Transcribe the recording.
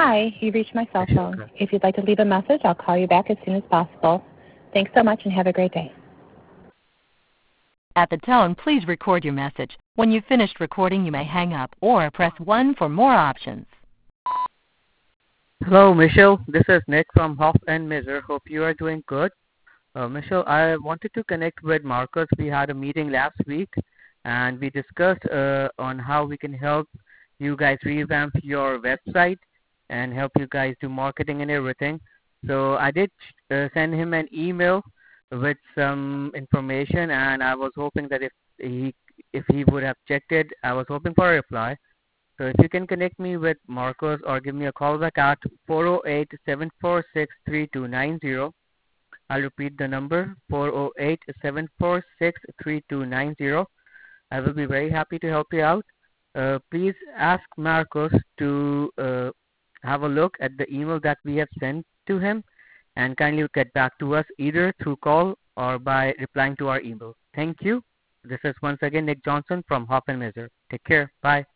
Hi, you reached my cell phone. Okay. If you'd like to leave a message, I'll call you back as soon as possible. Thanks so much and have a great day. At the tone, please record your message. When you've finished recording, you may hang up or press 1 for more options. Hello, Michelle. This is Nick from Hoff and Miser. Hope you are doing good. Michelle, I wanted to connect with Marcus. We had a meeting last week, and we discussed on how we can help you guys revamp your website and help you guys do marketing and everything. So I did send him an email with some information, and I was hoping that if he would have checked it, I was hoping for a reply. So if you can connect me with Marcos or give me a call back at 408-746-3290. I'll repeat the number, 408-746-3290. I will be very happy to help you out. Please ask Marcos to have a look at the email that we have sent to him and kindly get back to us either through call or by replying to our email. Thank you. This is once again Nick Johnson from Hoff and Miser. Take care. Bye.